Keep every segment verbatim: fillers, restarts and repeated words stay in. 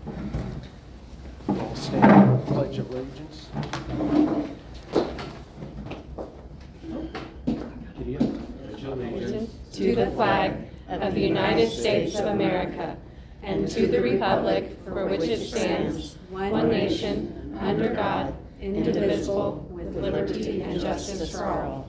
All stand for the Pledge of Allegiance. Allegiance to the flag of the United States of America and to the republic for which it stands, one nation, under God, indivisible, with liberty and justice for all.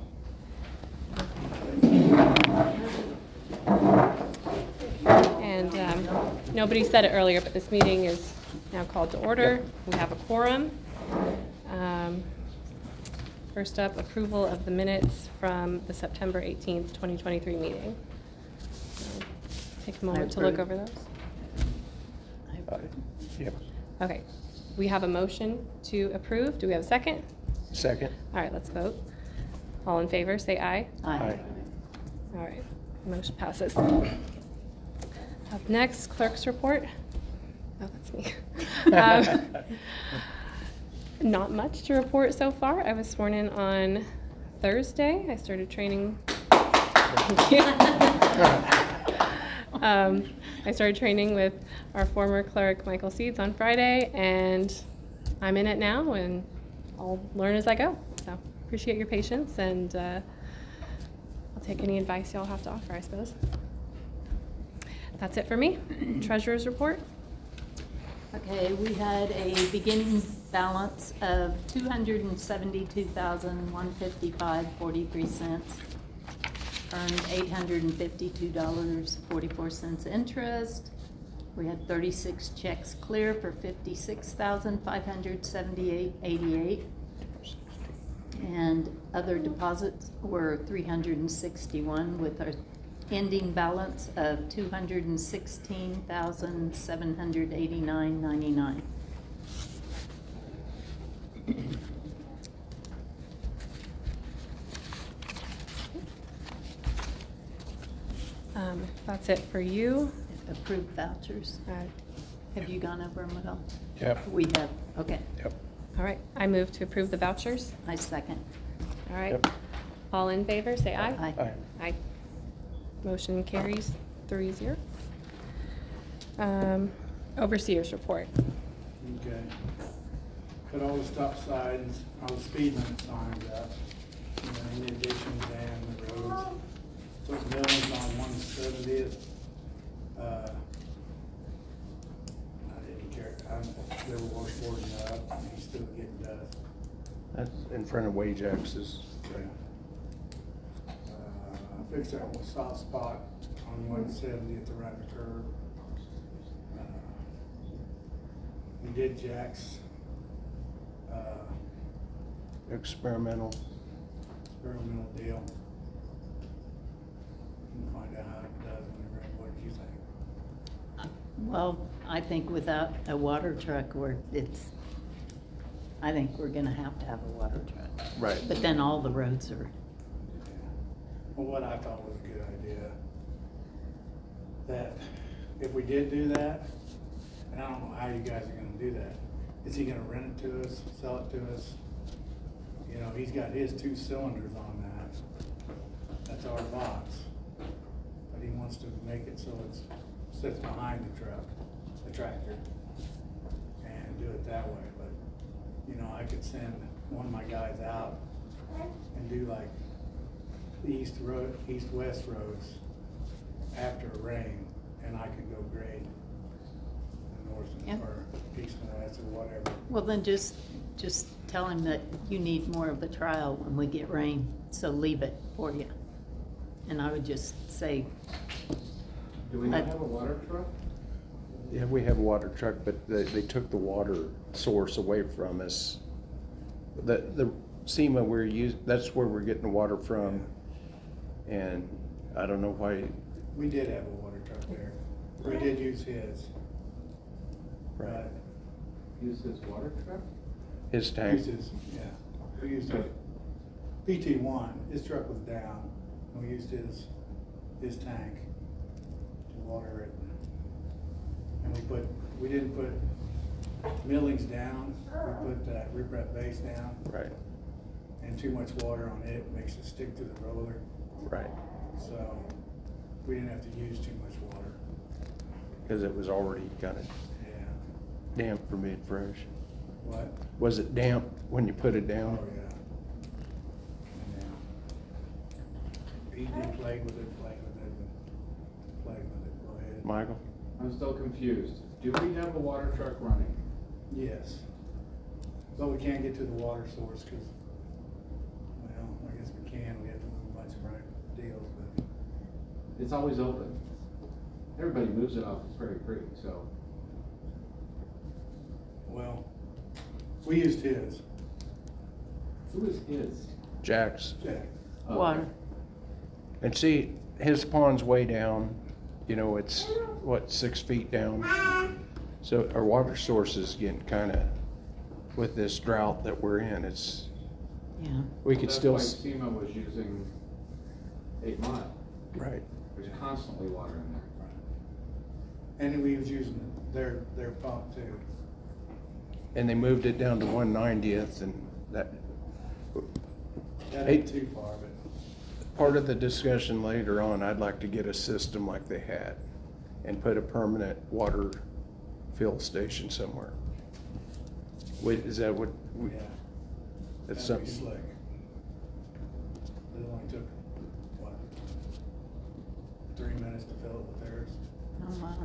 And um, nobody said it earlier, but this meeting is now called to order. We have a quorum. Um, First up, approval of the minutes from the September eighteenth, twenty twenty-three meeting. So, take a moment to look over those. Uh, Yep. Okay, we have a motion to approve. Do we have a second? Second. All right, let's vote. All in favor, say aye. Aye. All right, motion passes. Up next, clerk's report. Oh, that's me. Um, Not much to report so far. I was sworn in on Thursday. I started training. um, I started training with our former clerk, Michael Seeds, on Friday, and I'm in it now, and I'll learn as I go. So appreciate your patience, and uh, I'll take any advice y'all have to offer, I suppose. That's it for me. Treasurer's report. Okay, we had a beginning balance of two hundred seventy-two thousand, one hundred fifty-five dollars and forty-three cents. Earned eight hundred fifty-two dollars and forty-four cents interest. We had thirty-six checks clear for fifty-six thousand, five hundred seventy-eight dollars and eighty-eight cents. And other deposits were three hundred sixty-one, with our ending balance of two hundred sixteen thousand, seven hundred eighty-nine dollars and ninety-nine cents. Um, that's it for you. Approved vouchers. Uh, Have you gone over them at all? Yep. We have, okay. Yep. all right, I move to approve the vouchers. I second. All right. Yep. All in favor, say aye. Aye. Aye. Aye. Motion carries three zero. Um, overseer's report. Okay. Put all the stop signs, all the speed limit signs up, you know, in addition to the roads. Put mills on one seventieth. Uh, I didn't care, I'm, they were washboarding it up, and he's still getting dust. That's in front of Wajax's. Uh, I fixed that one soft spot on one seventieth around the curve. Uh, We did Jack's, uh, Experimental. experimental deal. We'll find out how it does when it, what do you think? Well, I think without a water truck, we're, it's, I think we're gonna have to have a water truck. Right. But then all the roads are, Well, what I thought was a good idea, that if we did do that, and I don't know how you guys are gonna do that, is he gonna rent it to us, sell it to us? You know, he's got his two cylinders on that, that's our box. But he wants to make it so it's, sits behind the truck, the tractor, and do it that way, but, you know, I could send one of my guys out and do like the east road, east-west roads after a rain, and I could go grade the north and, Yeah. or east and west or whatever. well, then just, just tell him that you need more of a trial when we get rain, so leave it for you. And I would just say, Do we not I- have a water truck? Yeah, we have a water truck, but they, they took the water source away from us. The, the SEMA we're using, that's where we're getting the water from. And I don't know why, We did have a water truck there. We did use his. right, But Use this water truck? his we tank. used his, yeah, we used a P T one, his truck was down, and we used his, his tank to water it. And we put, we didn't put millings down, we put that riprap base down, Right, and too much water on it makes it stick to the roller. right, So we didn't have to use too much water. because it was already kind of, Yeah. damp for mid-fresh? What? Was it damp when you put it Oh, down? yeah. Yeah. E D played with it, played with it, played with it, go ahead. Michael? I'm still confused. Do we have a water truck running? Yes. But we can't get to the water source, cause, well, I guess we can, we have to move a bunch of right deals, but, It's always open. Everybody moves it off of Prairie Creek, so. well, we used his, Who is his? Jack's. Jack. Oh, Water. And see, his pond's way down, you know, it's, what, six feet down? So our water source is getting kinda, with this drought that we're in, it's, Yeah. we could That's still, why s- SEMA was using Eight Mile. right. There's constantly water in there. And we was using their, their pump too. And they moved it down to one ninetieth and that, That Hey. ain't too far, but, part of the discussion later on, I'd like to get a system like they had and put a permanent water fill station somewhere. Wait, is that what, we- yeah. that's That'd be something? slick. It only took, what, three minutes to fill it with theirs? Oh, wow.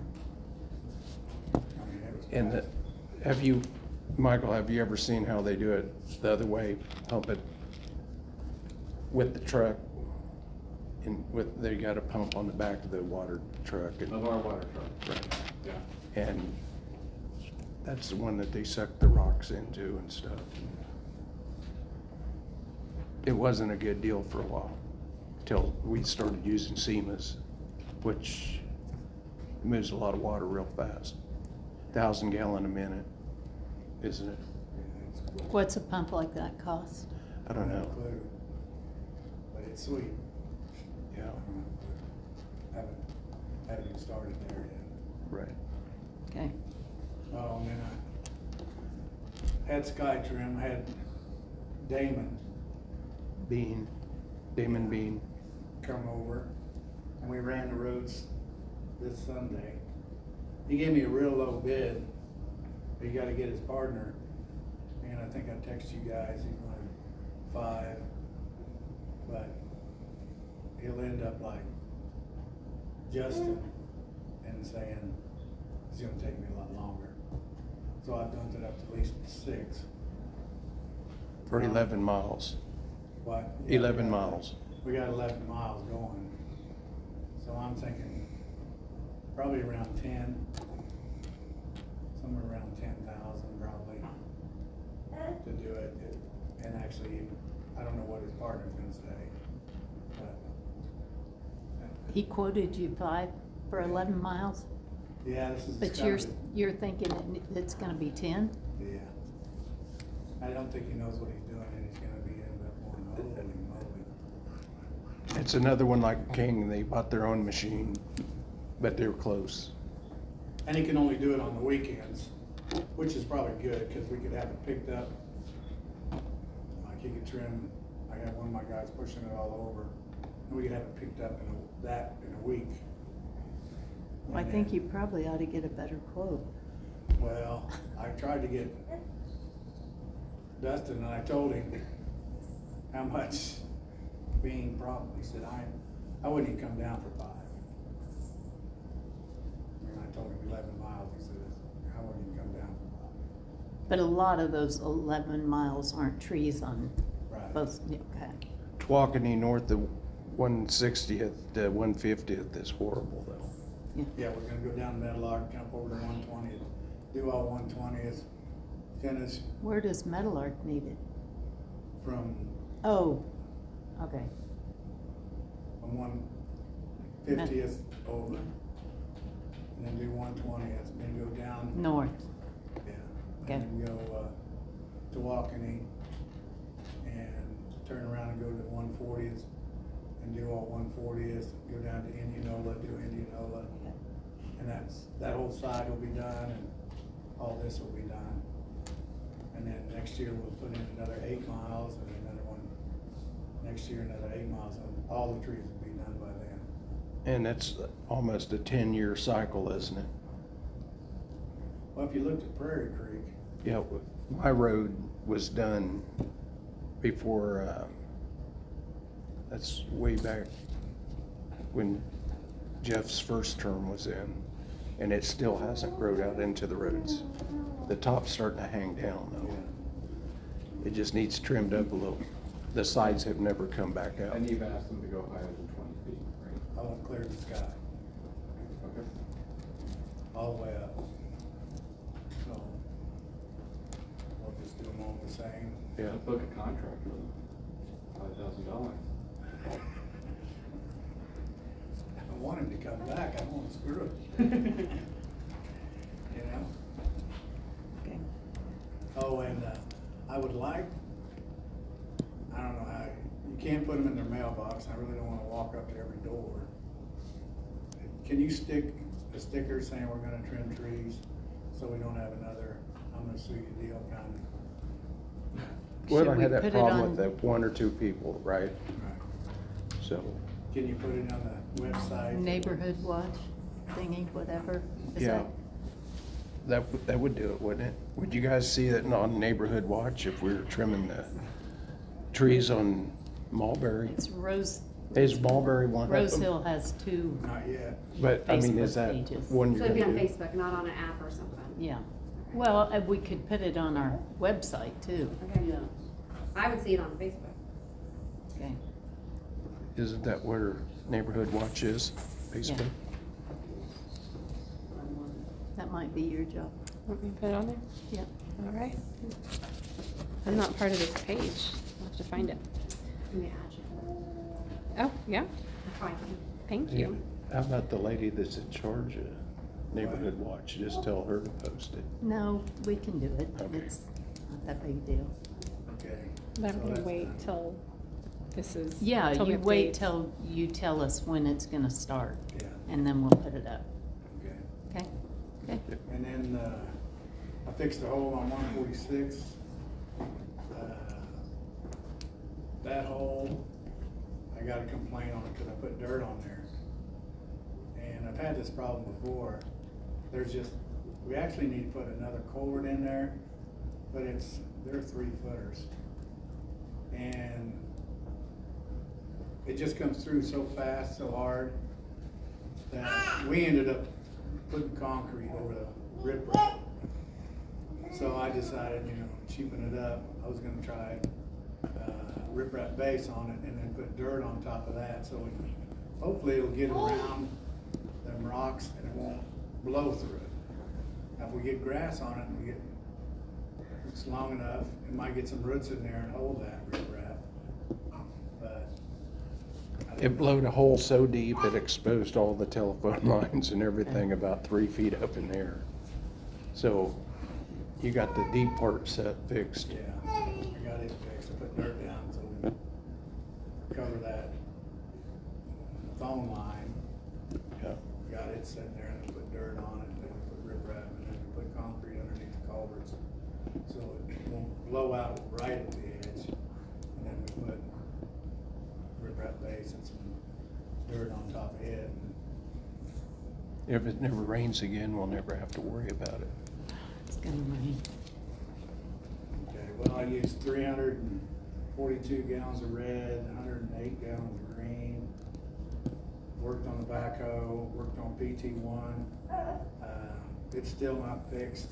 I mean, it was. And the, fast. have you, Michael, have you ever seen how they do it the other way, pump it with the truck? And with, they got a pump on the back of the water truck and, Of our water truck. right. Yeah. And that's the one that they suck the rocks into and stuff. It wasn't a good deal for a while, till we started using SEMA's, which moves a lot of water real fast. Thousand gallon a minute, isn't it? Yeah, it's- What's a pump like that cost? I don't have a know, clue. But it's sweet. yeah, Haven't, haven't even started there yet. right. Okay. Oh, and then I had Skytrim, had Damon Bean, Damon Bean, come over, and we ran the roads this Sunday. He gave me a real low bid, but you gotta get his partner, and I think I texted you guys, he wanted five, but he'll end up like Justin and saying, it's gonna take me a lot longer. So I bumped it up to at least six. for eleven miles, What? Yeah, eleven we got- miles. We got eleven miles going. So I'm thinking probably around ten, somewhere around ten thousand probably to do it. It- And actually, I don't know what his partner's gonna say, but. He quoted you five for eleven miles, Yeah, this is. but gotta you're, be- you're thinking it- it's gonna be ten? Yeah. I don't think he knows what he's doing and he's gonna be end up going, holy moly. It's another one like King, they bought their own machine, but they were close. And he can only do it on the weekends, which is probably good, cause we could have it picked up. Like he could trim, I got one of my guys pushing it all over, and we could have it picked up in a, that in a week. I And think then- you probably ought to get a better quote. Well, I tried to get Dustin, and I told him how much being problem, he said, I, I wouldn't even come down for five. And I told him eleven miles, he said, I wouldn't even come down for five. But a lot of those eleven miles aren't trees on Right. both, yeah, okay. Twaukene north of one sixtieth to one fiftieth is horrible though. Yeah, we're gonna go down Meadowlark, jump over to one twentieth, do all one twentieth, finish Where does Meadowlark need it? from, Oh, okay. from one fiftieth over. And then do one twentieth, then go down, North, yeah. Okay. And then go, uh, to Walkeny and turn around and go to one fortieth and do all one fortieth, go down to Indianola, do Indianola. And that's, that whole side will be done and all this will be done. And then next year we'll put in another eight miles and another one, next year another eight miles, and all the trees will be done by then. And that's almost a ten-year cycle, isn't it? Well, if you looked at Prairie Creek, Yeah, w- my road was done before, uh, that's way back when Jeff's first term was in, and it still hasn't growed out into the roads. The top's starting to hang down though. It just needs trimmed up a little. The sides have never come back out. And you've asked them to go higher than twenty feet, right? I want to clear the sky, Okay. all the way up. So, we'll just do them all the same. Yeah. Book a contract for them, five thousand dollars. I want him to come back, I don't want to screw it. You know? Okay. Oh, and, uh, I would like, I don't know how, you can't put them in their mailbox, I really don't wanna walk up to every door. Can you stick a sticker saying we're gonna trim trees, so we don't have another, I'm gonna sue you deal kind of? We Should don't we have that put it problem on- with the one or two people, right? Right. So, Can you put it on the website? Neighborhood watch thingy, whatever. Is yeah. that- That, would- that would do it, wouldn't it? Would you guys see that on Neighborhood Watch if we were trimming the trees on Mulberry? It's Rose, Is Mulberry one of them? Rose Hill has two, Not yet. But, I mean, is Facebook that pages. one So you're it'd be on gonna do? Facebook, not on an app or something? yeah. Well, uh, we could put it on our website too. Okay. Yeah. I would see it on Facebook. Okay. Isn't that where Neighborhood Watch is, Facebook? That might be your job. Want me to put it on there? Yeah. All right. I'm not part of this page. I'll have to find it. Let me add you. Oh, yeah, Fine. thank you. How about the lady that's in charge of Neighborhood Watch? Just tell her to post it. No, we can do it. Okay. It's not that big a deal. Okay. But I'm So gonna that's wait done. till this is. Yeah, till we you have wait dates. till you tell us when it's gonna start, Yeah, and then we'll put it up. okay. Okay? Okay. And then, uh, I fixed a hole on one forty-six. Uh, That hole, I got a complaint on it because I put dirt on there. And I've had this problem before. There's just, we actually need to put another culvert in there, but it's, they're three footers. And it just comes through so fast, so hard, that we ended up putting concrete over the riprap. So I decided, you know, cheapen it up, I was gonna try, uh, riprap base on it and then put dirt on top of that, so it, hopefully it'll get around them rocks and it won't blow through it. Now, if we get grass on it and we get, it's long enough, it might get some roots in there and hold that riprap. But. I don't It know. blowed a hole so deep it exposed all the telephone lines and everything about three feet up in there. So you got the deep part set fixed. Yeah, I got it fixed, I put dirt down so we cover that phone line. Yeah. Got it sitting there and then put dirt on it, and then we put riprap, and then we put concrete underneath the culverts. So it won't blow out right at the edge. And then we put riprap base and some dirt on top of it. If it never rains again, we'll never have to worry about it. It's gonna rain. Okay, well, I used three hundred and forty-two gallons of red, hundred and eight gallons of green. Worked on the backhoe, worked on P T one. Uh, it's still not fixed.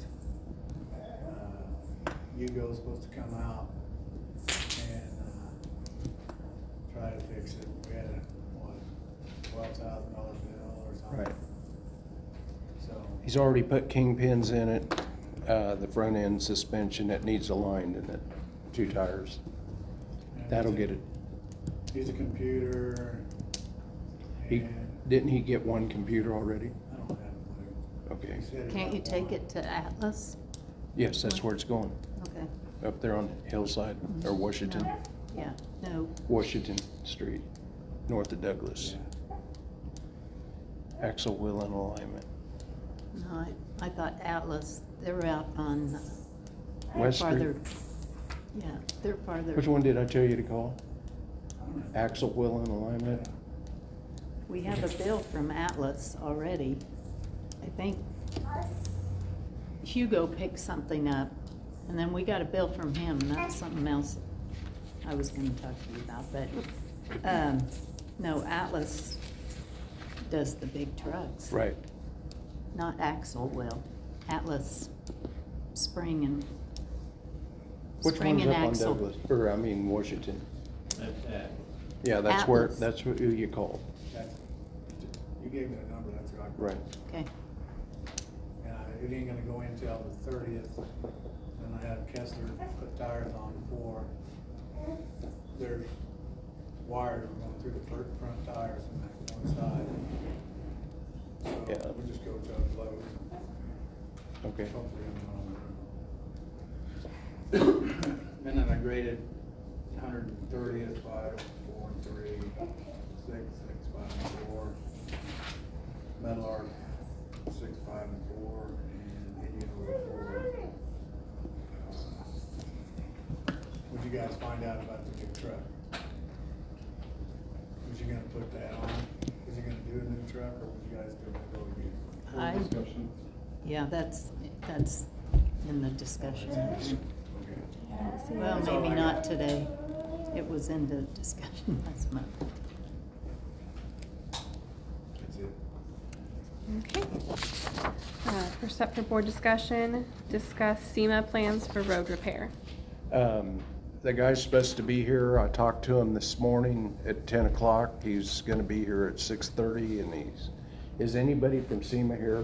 Uh, Hugo's supposed to come out and, uh, try to fix it. We had a, what, twelve thousand dollar bill or something. Right. So, He's already put kingpins in it, uh, the front end suspension that needs aligned in it, two tires. and That'll he's a- get it. He's a computer. He, And didn't he get one computer already? I don't have a clue. Okay. He said he Can't got you take one. it to Atlas? Yes, that's where it's going. Okay. Up there on Hillside, or Washington, No. Yeah, no, Washington Street, north of Douglas. Yeah. Axle wheel and alignment. no, I, I thought Atlas, they're out on uh, West farther. Street. Yeah, they're farther. Which one did I tell you to call? I don't know. Axle wheel and alignment? We have a bill from Atlas already. I think Hugo picked something up, and then we got a bill from him, and that's something else I was gonna talk to you about, but, um, no, Atlas does the big trucks. Right. Not Axle will, Atlas Spring and, Which Spring one's and up on Axle. Douglas, or I mean Washington? That's that. Yeah, that's where, Atlas. that's who you call. That's, you gave me the number, that's what I. Right. Okay, And I- it ain't gonna go in till the thirtieth, and I have Kessler put tires on for, there's wires going through the fir- front tires and that one side. Yeah. So we just go to a load. Okay. Hopefully I'm not- And then I graded hundred and thirtieth, five, four, and three, six, six, five, and four. Metal Arc, six, five, and four, and Indian Oil, four. Uh, What'd you guys find out about the big truck? Was you gonna put that on? Was you gonna do a new truck, or was you guys still gonna go again? I, Full discussion. yeah, that's, that's in the discussion. Okay. Well, That's all maybe I not got. today. It was in the discussion last month. That's it. Okay. Uh, First up for board discussion, discuss SEMA plans for road repair. Um, the guy's supposed to be here. I talked to him this morning at ten o'clock. He's gonna be here at six thirty and he's, is anybody from SEMA here?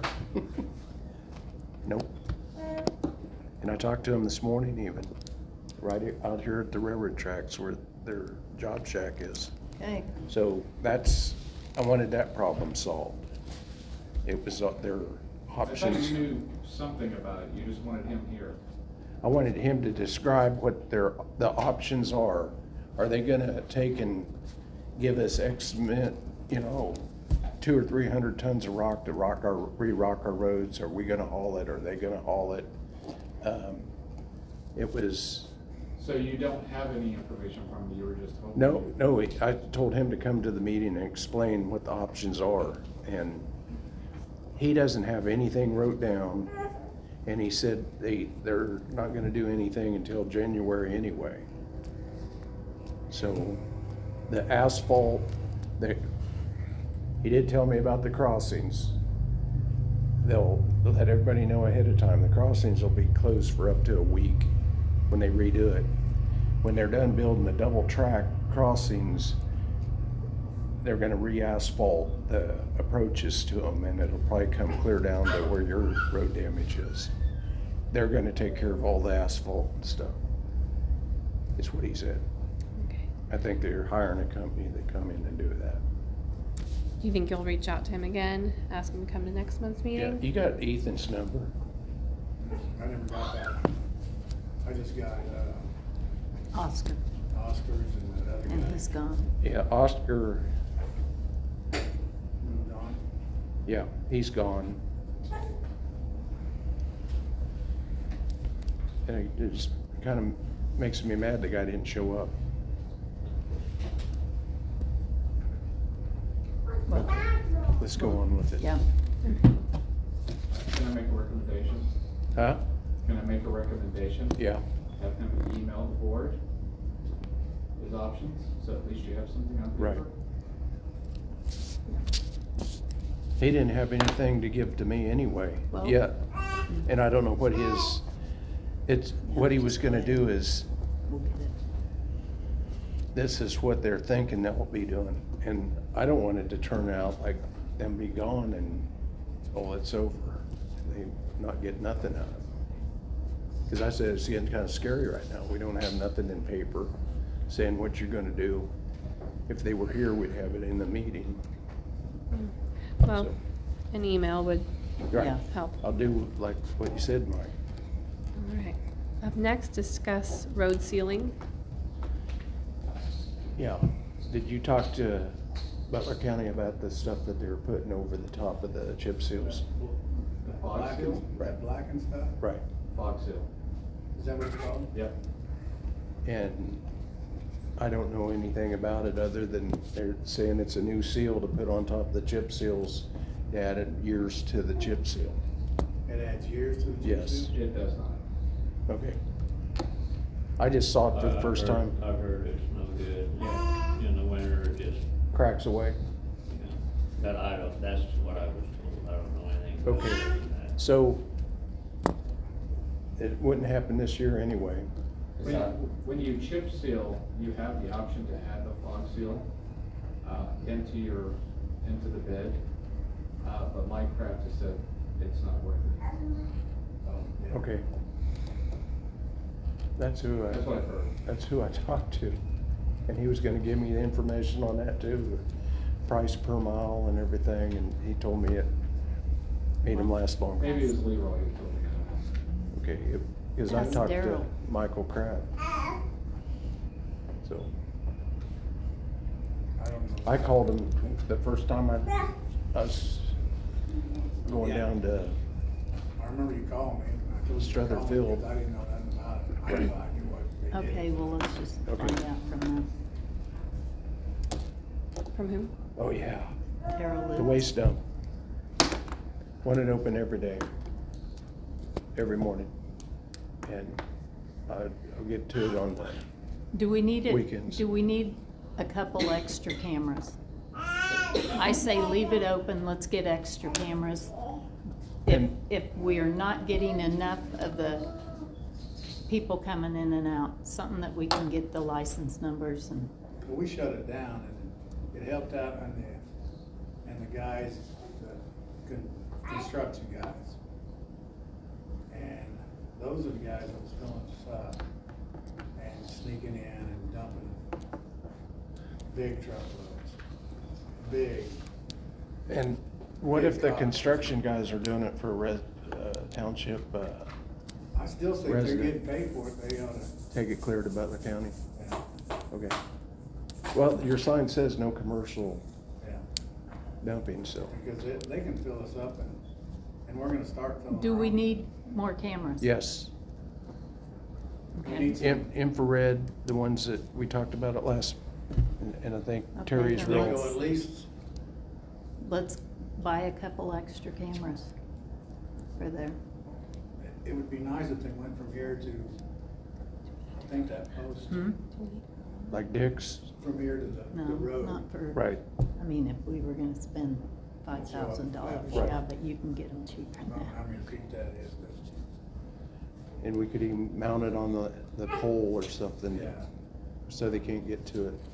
Nope. And I talked to him this morning even, right here- out here at the railroad tracks where their job shack is. Okay, So that's, I wanted that problem solved. It was uh, their I thought options. you knew something about it, you just wanted him here. I wanted him to describe what their, the options are. Are they gonna take and give us X min, you know, two or three hundred tons of rock to rock our, re-rock our roads? Are we gonna haul it? Are they gonna haul it? Um, It was, So you don't have any information from me, you were just hoping? no, no, I told him to come to the meeting and explain what the options are. And he doesn't have anything wrote down. And he said they, they're not gonna do anything until January anyway. So the asphalt, they, he did tell me about the crossings. They'll let everybody know ahead of time. The crossings will be closed for up to a week when they redo it. When they're done building the double track crossings, they're gonna re-asphalt the approaches to them, and it'll probably come clear down to where your road damage is. They're gonna take care of all the asphalt and stuff. Is what he said. Okay. I think they're hiring a company that come in and do that. Do you think you'll reach out to him again, ask him to come to next month's Yeah, meeting? you got Ethan's number. I never got that. I just got, uh, Oscar, Oscars and that other and guy he's gone. Yeah, Oscar, moved on. yeah, he's gone. And it just kind of makes me mad the guy didn't show up. Well, Let's go on with it. yeah, Can I make a recommendation? Huh? Can I make a recommendation? Yeah. Have him email the board his options, so at least you have something on Right. paper? He didn't have anything to give to me anyway, Well- yet. And I don't know what his, it's, what he was gonna do is, we'll get it. this is what they're thinking they'll be doing. And I don't want it to turn out like them be gone and, oh, it's over. They not get nothing out of it. Cause I said it's getting kinda scary right now. We don't have nothing in paper saying what you're gonna do. If they were here, we'd have it in the meeting. Well, So- an email would Right. Yeah. help. I'll do like what you said, Mike. All right. Up next, discuss road sealing. Yeah. Did you talk to Butler County about the stuff that they're putting over the top of the chip seals? The fog Black seal? and, that black and stuff? Right. Fog seal. Is that what it's called? Yep. And I don't know anything about it other than they're saying it's a new seal to put on top of the chip seals. They added years to the chip seal. It adds years to the chip Yes. seal? It does not. Okay. I just saw it for the I've first heard- time. I've heard it's no good. Yeah. In the winter, it just, Cracks away. you know, but I don't, that's what I was told. I don't know anything about Okay. that. So it wouldn't happen this year anyway. When, when you chip seal, you have the option to add the fog seal, uh, into your, into the bed. Uh, but Minecraft has said it's not worth it. Oh, yeah. Okay. That's who I. That's what I've heard. That's who I talked to. And he was gonna give me the information on that too, the price per mile and everything, and he told me it made him last longer. Maybe it was Leroy who told me that. Okay, because I Ask talked to Daryl. Michael Pratt. So, I don't know. I called him the first time I, us going Yeah. down to, I remember you calling me, and I told you to call me, Strother Field. because I didn't know nothing about it. I knew I knew what they did. Okay, well, let's just Okay. find out from them. From whom? oh yeah, Carol Lewis. the waste dump. Want it open every day, every morning. And I- I'll get to it on the, Do we need it, Weekends. do we need a couple extra cameras? I say leave it open, let's get extra cameras. If, And- if we are not getting enough of the people coming in and out, something that we can get the license numbers and, Well, we shut it down, and it helped out on the, and the guys, the con- construction guys. And those are the guys that was filling stuff and sneaking in and dumping big truckloads, big. and what if the Big construction guys are doing it for res, uh, township, uh, I still think they're Resident. getting paid for it, they oughta, take it clear to Butler County? yeah, Okay. Well, your sign says no commercial yeah. dumping, so, Because it, they can fill us up and, and we're gonna start filling. do our we own. need more cameras? yes. We Okay. need some- In, infrared, the ones that we talked about it last, and- and I think Okay, Terry's then They real. go let's- at least, Let's buy a couple extra cameras for there. it would be nice if they went from here to, I think that post, Hmm? Like Dick's, from here to the, No, the road. not for. right, I mean, if we were gonna spend five thousand dollars, Right. yeah, but you can get them cheaper I don't than know how that. many feet that is, but, and we could even mount it on the, the pole or something. yeah. So they can't get to it.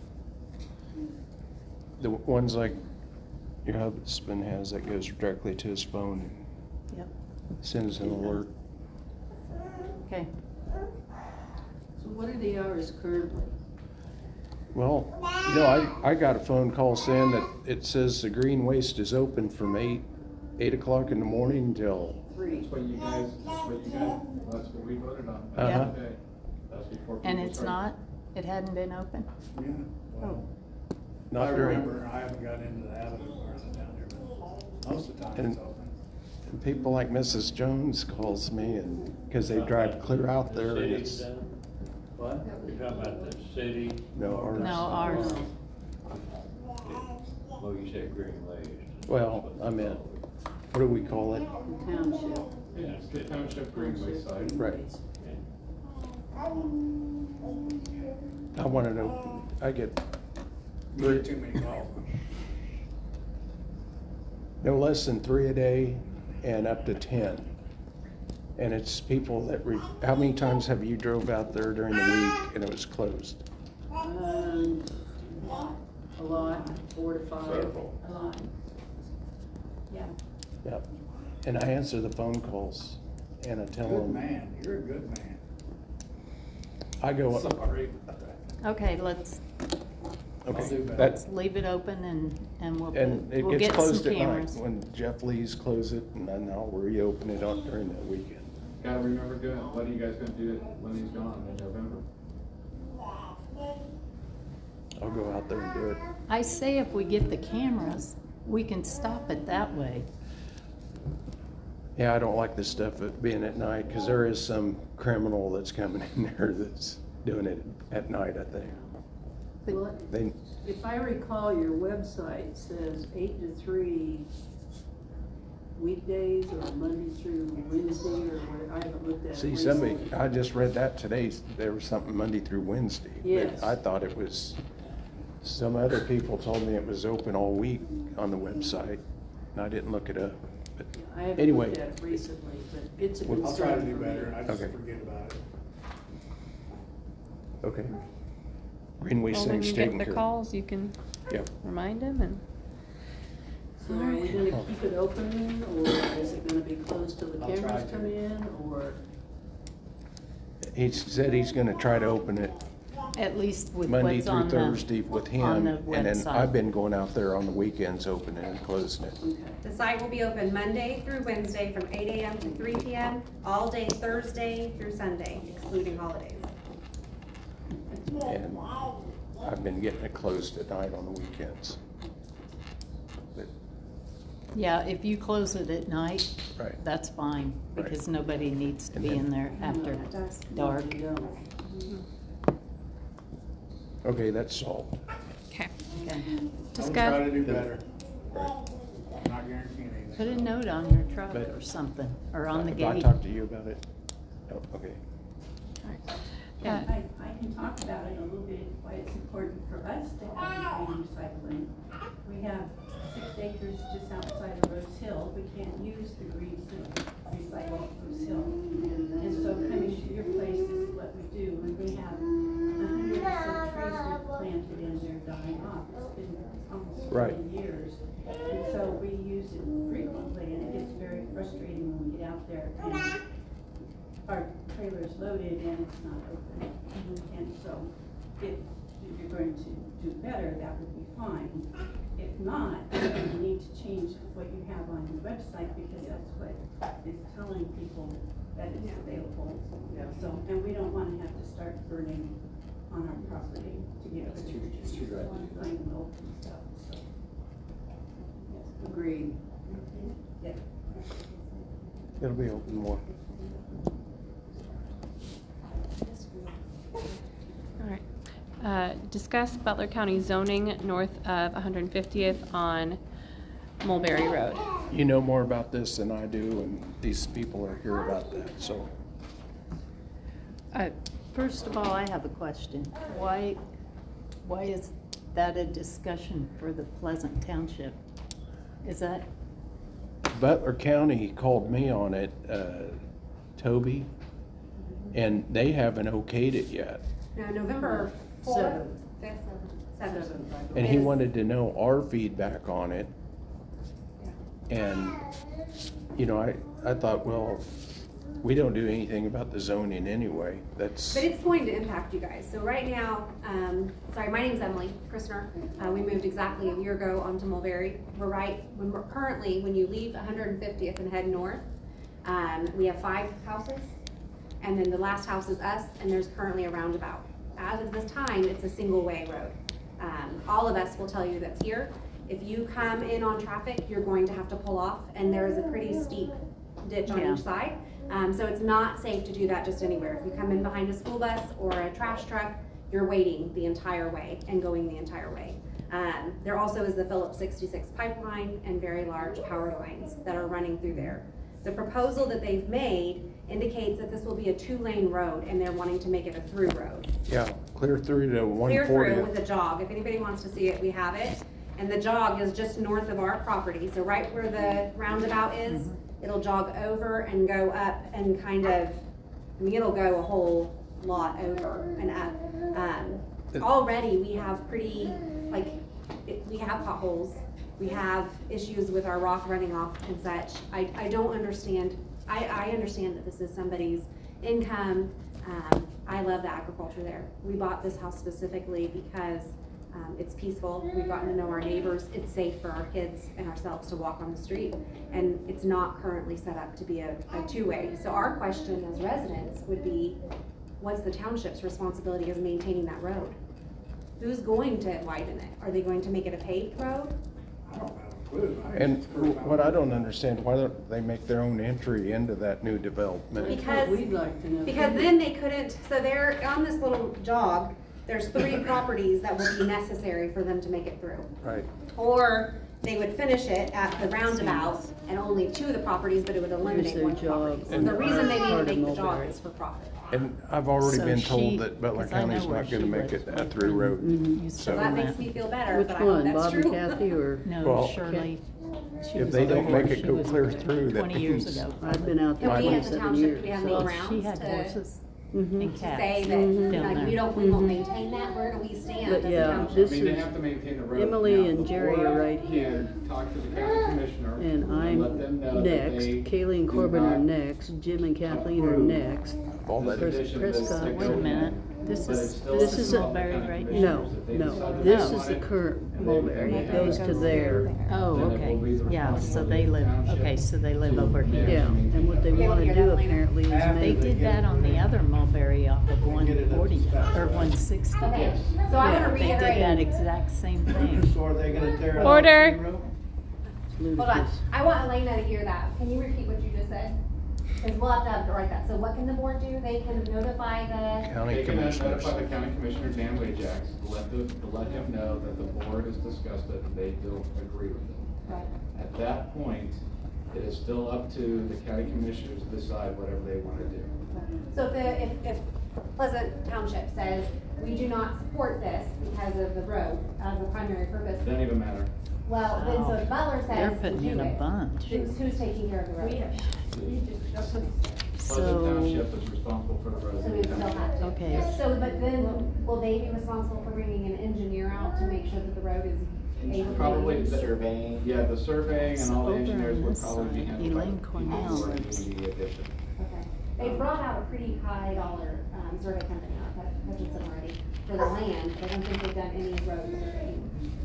The ones like your husband has that goes directly to his phone Yep, and sends an alert. okay. So what are the hours currently? Well, you know, I, I got a phone call saying that it says the green waste is open from eight, eight o'clock in the morning till, Three. That's what you guys, that's what you guys, that's what we voted on back Uh-huh. in the day. That's before people And it's started. not, it hadn't been open? Yeah, well, not I during. remember, I haven't got into the habit of wearing it down there, but most of the time And- it's open. And people like Missus Jones calls me and, cause they drive clear out there and The it's, city's done? What? You're talking about the city? no, ours. No, ours. Well, you said green waste. Well, I meant, what do we call it? Township. Yeah, it's the township greenway side. Right. I wanna know, I get You get too many calls. no less than three a day and up to ten. And it's people that re, how many times have you drove out there during the week and it was closed? Um, a lot, four to five. Several. A lot. Yeah. Yep. And I answer the phone calls and I tell Good them, man, you're a good man. I go, Sorry. Okay, let's, I'll okay, do better. that's, let's leave it open and, and we'll, and put- it we'll gets get some closed at night cameras. when Jeff Lee's close it and then I'll reopen it on during that weekend. Gotta remember doing, what are you guys gonna do when he's gone in November? I'll go out there and do it. I say if we get the cameras, we can stop it that way. Yeah, I don't like this stuff at being at night, because there is some criminal that's coming in there that's doing it at night, I think. Well, They, if I recall, your website says eight to three weekdays or Monday through Wednesday or where, I haven't looked at it See, recently. somebody, I just read that today, there was something Monday through Wednesday. but Yes. I thought it was, some other people told me it was open all week on the website, and I didn't look it up. But I haven't anyway, looked at it recently, but it's a Well, I'll try to concern do for me. better, I just Okay. forget about it. okay. Greenway Well, when thing's you taken get care the of. calls, you can Yep. remind him and. So are we gonna keep it open, or is it gonna be closed till the I'll try cameras to. come in, or? He said he's gonna try to open it At least with Monday what's through on the, Thursday with him. on the And then website. I've been going out there on the weekends opening and closing it. Okay. The site will be open Monday through Wednesday from eight A M to three P M, all day Thursday through Sunday, excluding holidays. And I've been getting it closed at night on the weekends. But, yeah, if you close it at night, right, that's fine, Right. because nobody needs to And be then- in there after It does. dark. We don't. okay, that's solved. Okay. Okay. I will Discuss. try to do better. I'm not guaranteeing anything. Put a note on your truck But- or something, or on the Have I gate. talked to you about it? Oh, okay. Yeah. I, I can talk about it a little bit, why it's important for us to have green recycling. We have six acres just outside of Rose Hill, we can't use the green to recycle Rose Hill. And so coming to your place is what we do, and we have a hundred or so trees we've planted in there dying off. It's been almost Right. forty years. And so we use it frequently, and it gets very frustrating when we get out there and our trailer's loaded and it's not open. And so if you're going to do better, that would be fine. If not, then you need to change what you have on your website, because that's what is telling people that it's available. So, and we don't wanna have to start burning on our property to get rid of trees. We want to find them open and stuff, so. Yes. Agreed. Yeah. It'll be open more. All right. Uh, discuss Butler County zoning north of one hundred fiftieth on Mulberry Road. You know more about this than I do, and these people are here about that, so. Uh, First of all, I have a question. Why, why is that a discussion for the Pleasant Township? Is that, Butler County called me on it, uh, Toby, and they haven't okayed it yet. No, November fourth, Seven. fifth, seventh. Seven, right. And he Is- wanted to know our feedback on it. And, you know, I, I thought, well, we don't do anything about the zoning anyway. That's, But it's going to impact you guys. So right now, um, sorry, my name's Emily Christner. Uh, we moved exactly a year ago onto Mulberry. We're right, when we're currently, when you leave one hundred fiftieth and head north, um, we have five houses. And then the last house is us, and there's currently a roundabout. As of this time, it's a single way road. Um, all of us will tell you that's here. If you come in on traffic, you're going to have to pull off, and there is a pretty steep ditch on Yeah. each side. Um, so it's not safe to do that just anywhere. If you come in behind a school bus or a trash truck, you're waiting the entire way and going the entire way. Um, there also is the Phillips sixty-six pipeline and very large power lines that are running through there. The proposal that they've made indicates that this will be a two-lane road, and they're wanting to make it a through road. yeah, clear through to one Clear through with fortieth. a jog. If anybody wants to see it, we have it. And the jog is just north of our property, so right where the roundabout is, it'll jog over and go up and kind of, I mean, it'll go a whole lot over and up. Um, already, we have pretty, like, it, we have potholes. We have issues with our rock running off and such. I, I don't understand, I, I understand that this is somebody's income. Um, I love the agriculture there. We bought this house specifically because um, it's peaceful. We've gotten to know our neighbors. It's safe for our kids and ourselves to walk on the street. And it's not currently set up to be a, a two-way. So our question as residents would be, what's the township's responsibility as maintaining that road? Who's going to widen it? Are they going to make it a paved road? I don't have a clue. I And just heard about what it. I don't understand, why don't they make their own entry into that new development? That's Because- what we'd like to know. Because then they couldn't, so they're on this little jog, there's three properties that will be necessary for them to make it through. Right, Or they would finish it at the roundabout and only two of the properties, but it would eliminate their one job. property. So And- the reason they need to Part of make the jog Mulberry. is for profit. And I've already So been she- told that Butler 'cause I know County's where not gonna she make lives, it my a through road. friend used So to that own makes that. me feel better, Which but I hope one, that's Bob and true. Kathy, or? No, Well, Shirley. She if was they over don't there. make it She go was clear over there through, that Twenty years means- ago. I've been out there And we as a twenty-seven township, years. we have any Well, grounds she had to, horses Mhm. and to cats. say that, Mhm. down like, there. we don't, we won't Mhm. maintain that, where do we stand But as a yeah, township? this I mean, they is- have to maintain the road. Emily Now, and the Jerry board are right can here. Talk to the county commissioner. And let them know I'm that next, they Kaylee and do Corbin are not next, Jim and Kathleen are approve next. All that this Pres- addition that's Prescott. sticks Wait a in minute. there. This But is- it's still this up is to a- all the county right commissioners No, if they no, decide to this vote is on the it, current and they- mulberry, and it they goes have to to- there. Oh, Then it okay, will be the yeah, so responsibility they of the live, township okay, so they live to over here. Yeah, and what they Yeah, wanna we'll hear do that later. apparently is They They make, did that on the other mulberry off of one forty, or one sixty. Okay, so I Yeah, wanna They did that reiterate, exact same thing. So are they gonna tear it? Order. hold on, I want Elena to hear that, can you repeat what you just said? Cause we'll have to have to write that, so what can the board do, they can notify the, County They can commissioners. notify the county commissioner, Dan Wajax, to let the, to let him know that the board has discussed it, and they don't agree with it. right, At that point, it is still up to the county commissioners to decide whatever they wanna do. so if the, if, if Pleasant Township says, we do not support this because of the road as a primary purpose, Doesn't even matter. well, then so if Butler They're says, putting do in a it, bunch. who's, who's taking care of the road? Pleasant So, Township is responsible for the roads. So we still have to. Okay. So, but then, will they be responsible for bringing an engineer out to make sure that the road is able to be Probably used? the surveying. Yeah, the surveying and So all the over on engineers would this probably be side, handled by the Elaine people Cornell who are lives- doing the addition. Okay. They brought out a pretty high dollar, um, survey company out, Hutchinson already, for the land, but I don't think they've done any road surveying.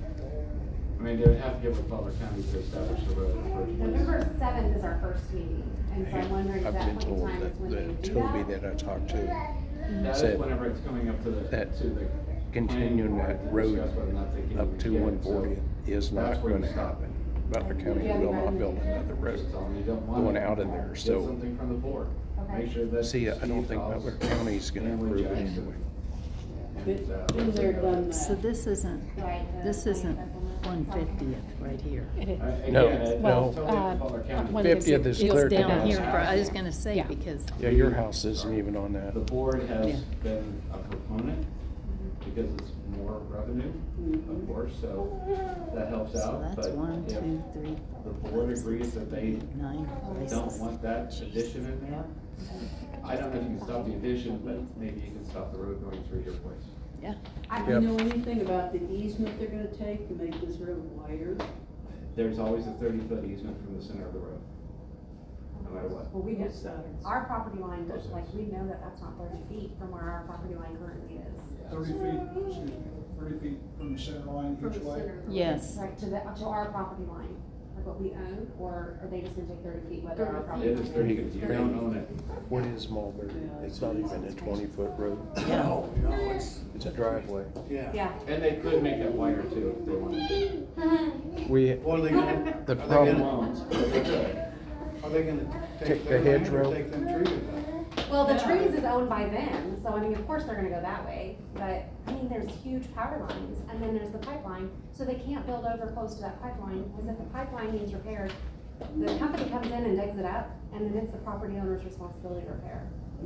I mean, they would have to get with Butler County to establish the road in the first place. November seventh is our first meeting, and so I'm wondering if I've that been point in told time is that when the they would do Toby that. that I talked to That is said whenever it's coming up to the, that to the. continuing planning board that to road discuss whether or not they can up even to get it. one forty So is that's not where you gonna stop. happen. Butler County Yeah, will we not run- build another road Just tell them you don't want going it. out in there, Get so. something from the board. Okay. Make sure that. See, I don't Steve think calls Butler County's gonna Family approve it Jackson. anyway. Been Uh, been there, done so that. this isn't, Right, the this planning isn't supplement. one fiftieth right here. It is. Uh, No, Again, it- Well, it's totally up uh, to Butler County. one fifty. fiftieth is It's clear It's to down us. here, for- I was gonna say, Yeah. because. Yeah, your house isn't even on that. The board Yeah. has been a proponent because it's more revenue, of course, so that helps So out. that's But one, if two, three. the board agrees that they Nine don't places. want that addition in there, I don't know if you can stop the addition, but maybe you can stop the road going through your place. Yeah. I- Do you know anything about the easement they're gonna take to make this road wider? There's always a thirty foot easement from the center of the road, no matter what. Well, we just, our property line, does- like, we know that that's not thirty feet from where our property line currently is. Thirty feet, excuse me, thirty feet from the center line each way. Yes. Right, to the, to our property line, like what we own, or are they just gonna take thirty feet whether our It property? is line thirty feet, you don't own it. What is Mulberry? It's not even a twenty foot road. Yeah. No, no, it's, It's a driveway. yeah. Yeah. And they could make that wider too if they wanted. We, What are they gonna, The are they problem- gonna, Won't, but they could. are they gonna Take take the their land hedgerow. or take them trees away? Well, the trees is owned by them, so I mean, of course they're gonna go that way, but, I mean, there's huge power lines, and then there's the pipeline, so they can't build over close to that pipeline, because if the pipeline needs repaired, the company comes in and digs it up, and then it's the property owner's responsibility to repair.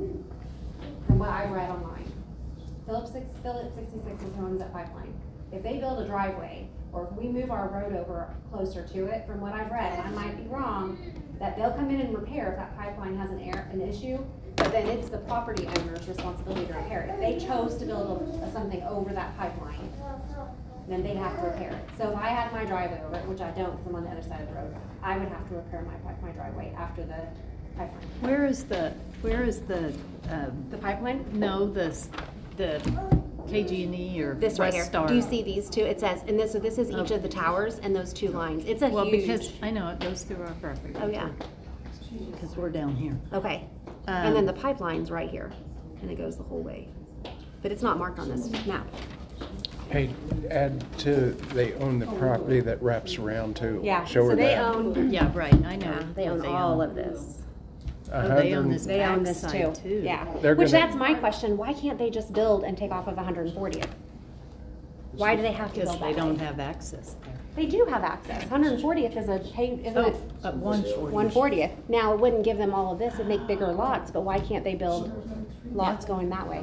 From what I read online. Phillips six, Phillips sixty-six is who owns that pipeline. If they build a driveway, or if we move our road over closer to it, from what I've read, and I might be wrong, that they'll come in and repair if that pipeline has an air, an issue, but then it's the property owner's responsibility to repair it. If they chose to build a, something over that pipeline, then they'd have to repair it. So if I had my driveway over it, which I don't, because I'm on the other side of the road, I would have to repair my, pi- my driveway after the pipeline. Where is the, where is the, um, The pipeline? no, the, s- the K G and E or This right West here. Star? Do you see these two? It says, and this, so this is each of the towers and those two lines. It's a Well, because huge, I know it goes through our property. oh yeah, Because we're down here. okay. And then Um, the pipeline's right here, and it goes the whole way. But it's not marked on this map. hey, add to, they own the property that wraps around too. Yeah, Show so her they that. own, Yeah, right, I know. yeah, they what own all own. of this. A Oh, they own hundred- this They own this too. backside too. Yeah, They're which gonna- that's my question. Why can't they just build and take off of one hundred fortieth? Why do they have to Because build they that don't way? have access there. They do have access. one hundred fortieth is a paved, isn't Oh, it? at one forty. one fortieth. Now, it wouldn't give them all of this, it'd make bigger lots, but why can't they build lots going that way?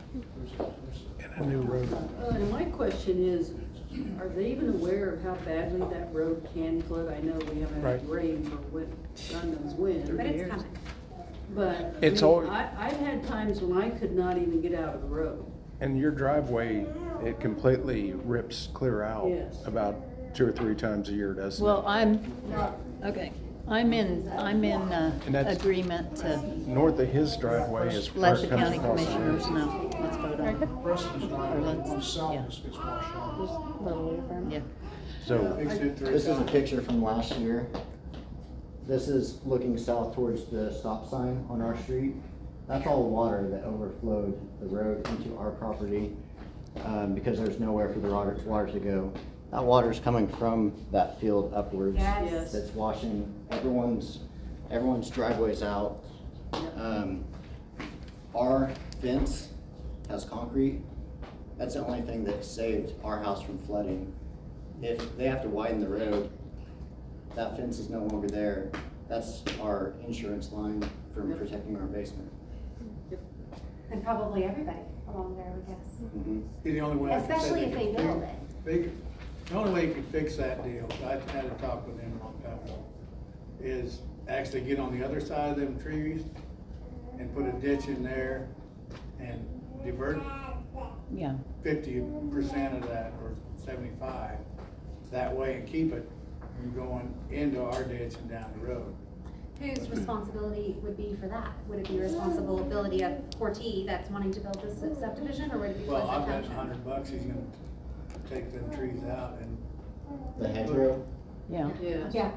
And a new road. Uh, and my question is, are they even aware of how badly that road can flood? I know we haven't Right. had rain for when, God knows when. But it's coming. But, I It's mean, always- I, I've had times when I could not even get out of the road. And your driveway, it completely rips clear out Yes. about two or three times a year, doesn't it? Well, I'm, okay, I'm in, I'm in, uh, And that's- agreement to North of his driveway is where let it the comes county across the road. commissioners know. Let's vote on it. Preston's driveway, let's- going south, yeah. this gets washed out. Yeah. So, Fix it three This is a times. picture from last year. This is looking south towards the stop sign on our street. That's all water that overflowed the road into our property, um, because there's nowhere for the water, water to go. That water's coming from that field upwards. Yes. Yes. That's washing everyone's, everyone's driveways out. Um, our fence has concrete. That's the only thing that saved our house from flooding. If they have to widen the road, that fence is no longer there. That's our insurance line from protecting our basement. And probably everybody along there, I guess. Mhm. See, the only way I can say Especially if they could build fix- it. They could, the only way you could fix that deal, I had a talk with him a long time ago, is actually get on the other side of them trees and put a ditch in there and divert Yeah. fifty percent of that or seventy-five that way and keep it from going into our ditch and down the road. Whose responsibility would be for that? Would it be responsibility of Forte that's wanting to build this subdivision, or would it be Well, Pleasant I've got a Township? hundred bucks, he's gonna take them trees out and. The hedgerow, Yeah. Yes. Yeah,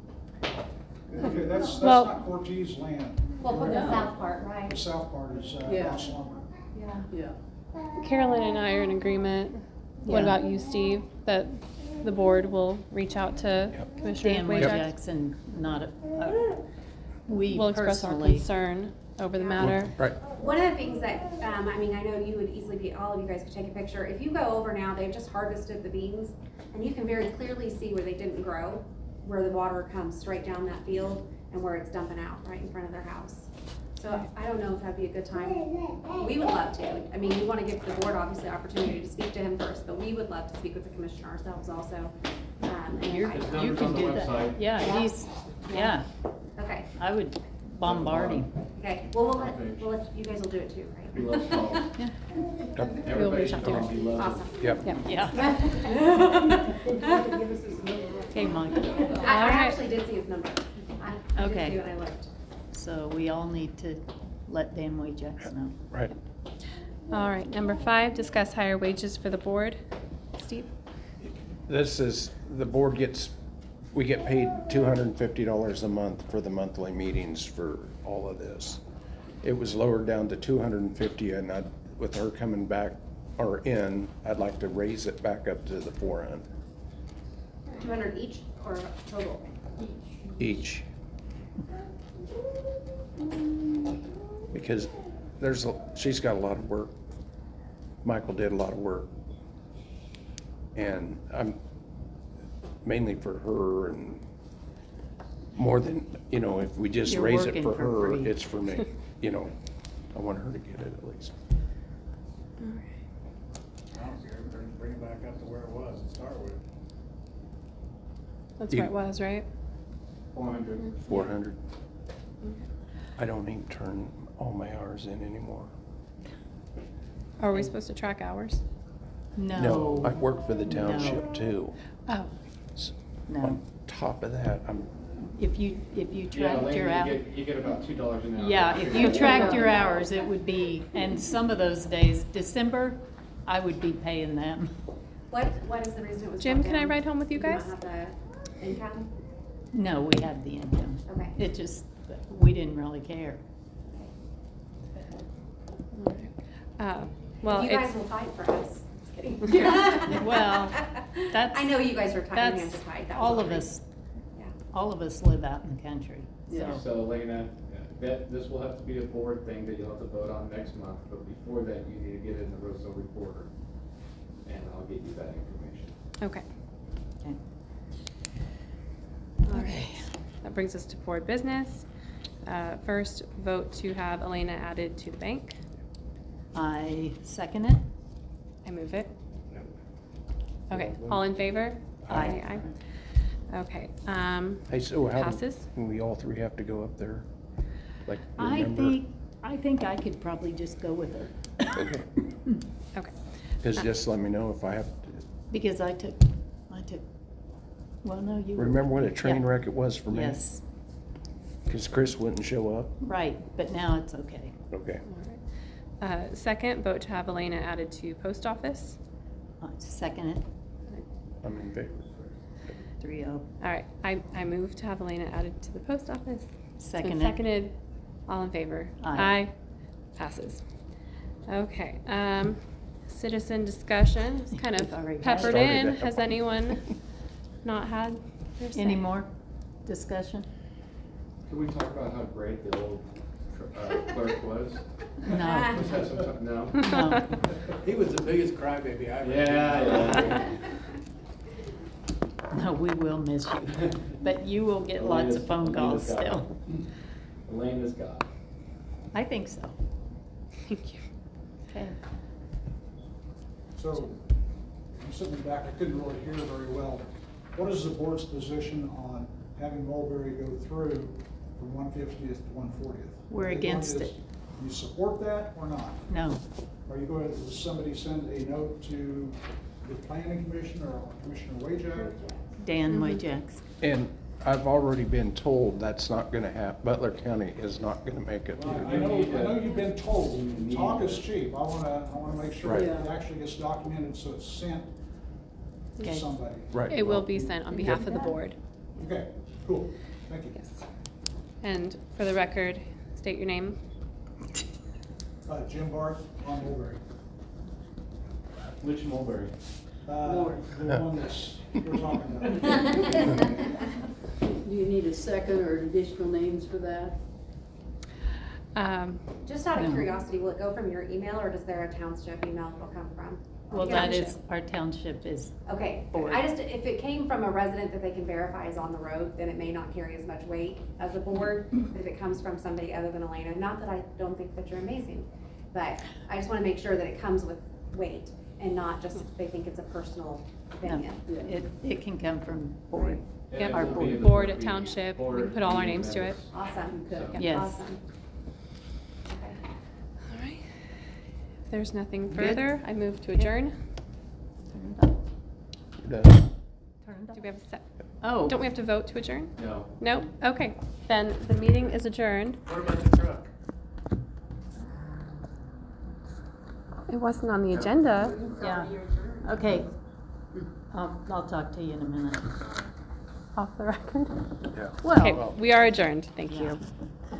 Okay, that's, that's Well- not Cortez land. well, for the No. south part, The right? south part is, uh, Yeah. Ross Lumber. Yeah. Yeah. Carolyn and I are in agreement. What Yeah. about you, Steve? That the board will reach out to Yep. Commissioner Dan Wojcik? Jackson, not, a- uh, we We'll express our personally. concern over the matter. right, One of the things that, um, I mean, I know you would easily be, all of you guys could take a picture. If you go over now, they've just harvested the beans, and you can very clearly see where they didn't grow, where the water comes straight down that field, and where it's dumping out right in front of their house. So I don't know if that'd be a good time. We would love to. I mean, we wanna give the board obviously opportunity to speak to him first, but we would love to speak with the commissioner ourselves also. Um, and You're- invite His him. You number's can on the do that. website. Yeah, Yeah. he's, yeah, Okay, I would bombard him. okay. Well, we'll let, we'll let, you guys will do it too, He right? loves dogs. Yeah. yep, We'll reach out to Everybody her. loves him. Awesome. yep. Yep. Yeah. Give us this number. Okay, Mike. I, I Alright. actually did see his number. I, I did Okay. see it, I looked. So we all need to let Dan Wojcik know. Right. All right, number five, discuss higher wages for the board. Steve? This is, the board gets, we get paid two hundred and fifty dollars a month for the monthly meetings for all of this. It was lowered down to two hundred and fifty, and I, with her coming back, or in, I'd like to raise it back up to the four hundred Two hundred each or total? each. Because there's, a she's got a lot of work. Michael did a lot of work. And I'm, mainly for her and more than, you know, if we just You're raise it working for for her, free. it's for me, you know. I want her to get it at least. I don't care, bring, bring it back up to where it was to start with. That's You- where it was, right? Four hundred. Four hundred. I don't even turn all my hours in anymore. Are we supposed to track hours? No. I work for the No. township too. Oh, S- No. On top of that, I'm, If you, if you Yeah, tracked Lane, your you hours. get, you get about two dollars an hour. Yeah, if you tracked your hours, it would be, and some of those days, December, I would be paying them. What, what is the reason it was? Jim, brought can I down? all ride home with you Do not guys? have the income? No, we had the income. Okay. It just, we didn't really care. uh, well, You guys it's, will fight for us. Just kidding. Well, that's- I know you guys are tied, your hands That's, are tied. That was all of already- us, Yeah. all of us live out in the country, Yeah. so. So Lena, that, this will have to be a board thing that you'll have to vote on next month, but before that, you need to get it in the Roseau Reporter. and I'll get you that information. Okay. Okay. All right. That brings us to board business. Uh, First, vote to have Elena added to the bank. I second it. I move it. Okay, all in favor? Aye. Aye. Okay, um, Hey, so how, do passes? we all three have to go up there? Like, I remember? think, I think I could probably just go with her. Okay, Okay. cause just let me know if I have to. Because I took, I took, well, no, you. were- Remember what a train Yeah. wreck it was for me? Yes, Cause Chris wouldn't show up? right, but now it's okay. Okay. All right. Uh, Second, vote to have Elena added to post office. I second it, I'm in favor. three oh. All right, I, I move to have Elena added to the post office. It's been Second it. seconded. All in favor? Aye. Passes. Okay, um, citizen discussion, it's kind We've already of had peppered it. in. Started it. Has anyone not had their say? Any more discussion? Can we talk about how great the old uh, clerk was? No. Let's have some time- no? No. He was the biggest crybaby I ever. Yeah, yeah. No, we will miss you, but you will get lots of phone calls Elena's got still. it. Elena's got it. I think so. Thank you. Okay. So, I'm sitting back, I couldn't really hear very well. What is the board's position on having Mulberry go through from one fiftieth to one fortieth? We're against it. You support that or not? No, Are you going, will somebody send a note to the planning commission or Commissioner Wajak? Dan Wojaks. And I've already been told that's not gonna hap, Butler County is not gonna make it. Well, I know, I know you've been told, talk is cheap, I wanna, I wanna make sure Right. that it actually gets documented, so it's sent to Okay. somebody. Right. It will be sent on behalf of the board. Okay, cool, thank you. Yes. And for the record, state your name. Uh, Jim Barth on Mulberry. Which Mulberry? Uh, the one that's, we're talking about. Do you need a second or additional names for that? Um, Just out of No. curiosity, will it go from your email or does there a township email it'll come from? Well, that is, Township. our township is, Okay, Board. I just, if it came from a resident that they can verify is on the road, then it may not carry as much weight as a board. But if it comes from somebody other than Elena, not that I don't think that you're amazing, but I just wanna make sure that it comes with weight and not just they think it's a personal no, opinion. it, it can come from board. And Yep. it Our will be in board. the Board at meeting. township, we Board put all our meeting names to it. minutes. Awesome. So- Yes. Awesome. Okay. all right. If there's nothing Good. further, I move to adjourn. You're done. Do we have a set? Oh. Don't we have to vote to adjourn? No. No? Okay, then the meeting is adjourned. What about the truck? It wasn't on the agenda. Yeah, okay. I'll, I'll talk to you in a minute. Off the record. Yeah. Okay, Well, we are adjourned. Thank Yeah. you.